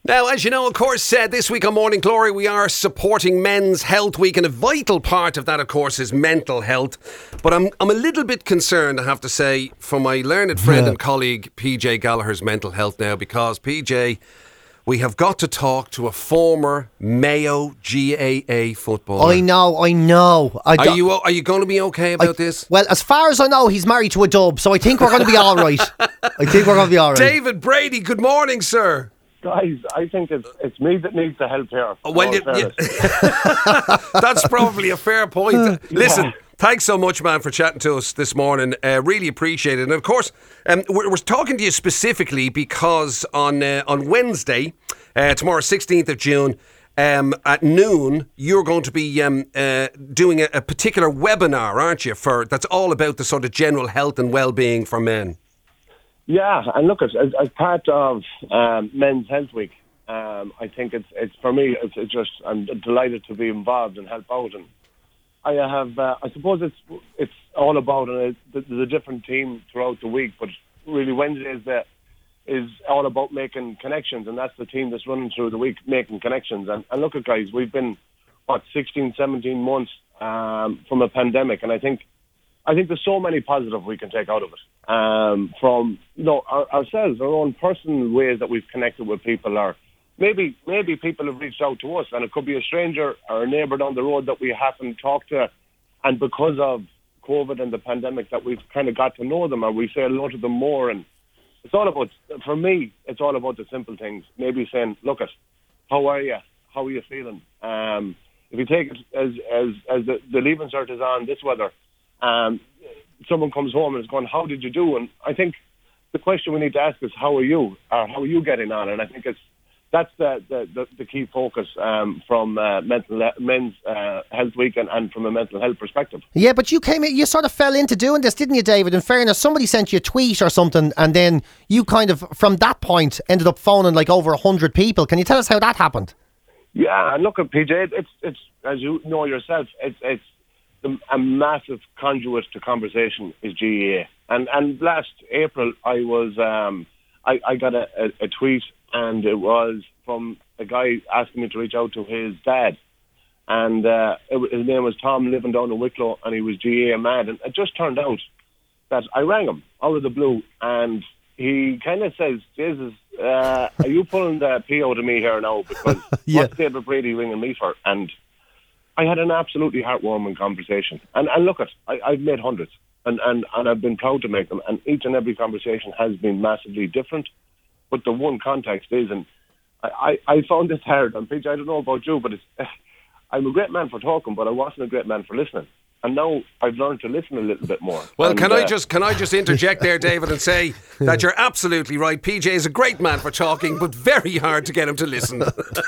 Now, as you know, of course, this week on Morning Glory, we are supporting Men's Health Week, and a vital part of that, of course, is mental health. But I'm a little bit concerned, I have to say, for my learned friend and colleague, PJ Gallagher's mental health now, because, PJ, we have got to talk to a former Mayo GAA footballer. I know. Are you going to be okay about this? Well, as far as I know, he's married to a dub, so I think we're going to be all right. David Brady, good morning, sir. Guys, I think it's me that needs the help here. Well, that's probably a fair point. Listen, thanks so much, man, for chatting to us this morning. Really appreciate it. And of course, we're talking to you specifically because on Wednesday, tomorrow, 16th of June, at noon, you're going to be doing a particular webinar, aren't you? That's all about the sort of general health and well-being for men. Yeah, and look, as part of Men's Health Week, I think it's for me. It's just I'm delighted to be involved and help out. And I have, I suppose it's all about there's a different team throughout the week, but really Wednesday is all about making connections, and that's the team that's running through the week making connections. And look at guys, we've been 16, 17 months from a pandemic, and I think there's so many positives we can take out of it. From ourselves, our own personal ways that we've connected with people, or maybe people have reached out to us, and it could be a stranger or a neighbour down the road that we haven't talked to, and because of COVID and the pandemic that we've kind of got to know them, or we say hello to them more. And it's all about, for me, it's all about the simple things. Maybe saying, look at, how are you? How are you feeling? If you take it as the leaving cert is on this weather, someone comes home and is going, how did you do? And I think the question we need to ask is, how are you? Or how are you getting on? And I think that's the key focus from Men's Health Week and from a mental health perspective. Yeah, but you sort of fell into doing this, didn't you, David? In fairness, somebody sent you a tweet or something, and then you kind of, from that point, ended up phoning like over 100 people. Can you tell us how that happened? Yeah, and look at PJ, it's as you know yourself, it's a massive conduit to conversation is GAA. And last April, I was I got a tweet, and it was from a guy asking me to reach out to his dad. And his name was Tom, living down in Wicklow, and he was GAA mad. And it just turned out that I rang him out of the blue, and he kind of says, Jesus, are you pulling the pee out of me here now? Because what's David Brady ringing me for? And I had an absolutely heartwarming conversation. And look, I've made hundreds, and I've been proud to make them. And each and every conversation has been massively different. But the one context is, and I found this hard. And PJ, I don't know about you, but I'm a great man for talking, but I wasn't a great man for listening. And now I've learned to listen a little bit more. Well, can I just interject there, David, and say that you're absolutely right. PJ is a great man for talking, but very hard to get him to listen.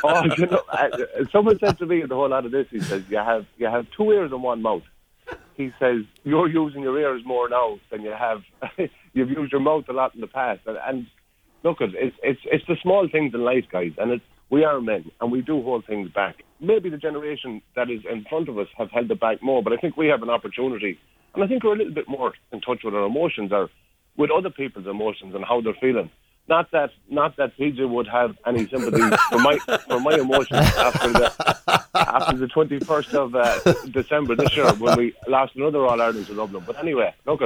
Someone said to me in the whole lot of this, he says, you have two ears and one mouth. He says, you're using your ears more now than you have. You've used your mouth a lot in the past. And look, it's the small things in life, guys, and we are men, and we do hold things back. Maybe the generation that is in front of us have held it back more, but I think we have an opportunity, and I think we're a little bit more in touch with our emotions, or with other people's emotions and how they're feeling. Not that PJ would have any sympathy for my emotions after the 21st of December this year, when we lost another All Ireland to Dublin. But anyway, look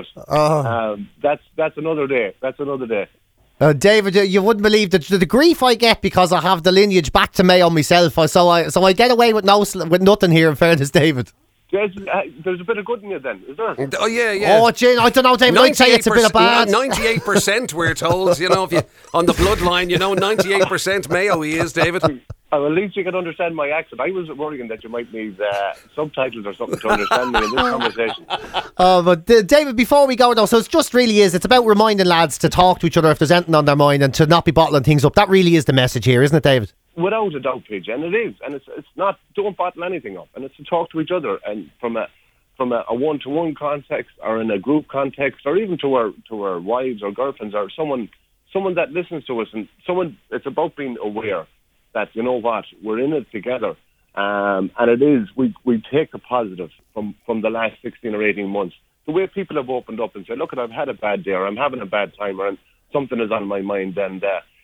that's another day. That's another day. David, you wouldn't believe the grief I get because I have the lineage back to Mayo myself. So I get away with nothing here, in fairness, David. There's a bit of good in you then, is there? Oh, yeah. Oh, Jane, I don't know, David. I'd say it's a bit of bad. 98%, we're told. You know, if you on the bloodline, 98% Mayo he is, David. Well, at least you can understand my accent. I was worrying that you might need subtitles or something to understand me in this conversation. But David, before we go though, so it's about reminding lads to talk to each other if there's anything on their mind, and to not be bottling things up. That really is the message here, isn't it, David? Without a doubt, PJ, and it is, and it's not, don't bottle anything up, and it's to talk to each other, and from a one-to-one context, or in a group context, or even to our wives or girlfriends, or someone that listens to us, and it's about being aware that, you know what, we're in it together, and it is, we take the positive from the last 16 or 18 months. The way people have opened up and said, look, I've had a bad day, or I'm having a bad time, or something is on my mind, and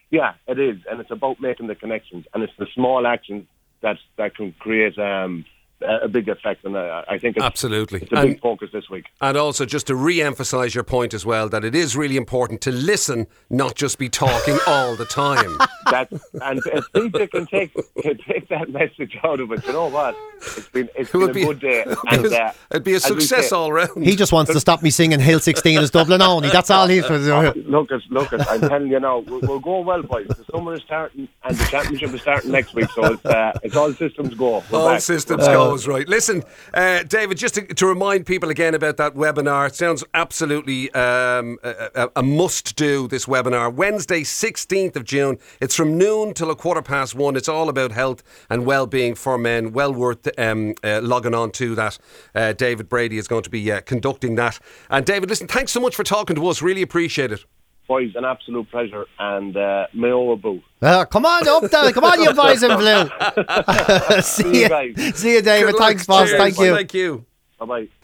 Yeah, it is, and it's about making the connections, and it's the small actions that can create a big effect, and I think absolutely. It's a big focus this week. And also, just to re-emphasise your point as well, that it is really important to listen, not just be talking all the time. And if people can take that message out of it, you know what? It's been a good day. And, it'd be a success all round. He just wants to stop me singing Hill 16 is Dublin only. That's all he's for. Look, I'm telling you now, we're going well, boys. The summer is starting and the championship is starting next week, so it's all systems go. All systems go. Right. Listen, David, just to remind people again about that webinar, it sounds absolutely a must-do, this webinar. Wednesday, 16th of June. It's from noon till 1:15. It's all about health and well-being for men. Well worth logging on to that. David Brady is going to be conducting that. And David, listen, thanks so much for talking to us. Really appreciate it. Boys, an absolute pleasure, and Mayo Boo. Come on up there. Come on, you boys in blue. See you, David. Thanks, boss. Thank you. Thank you. Bye-bye.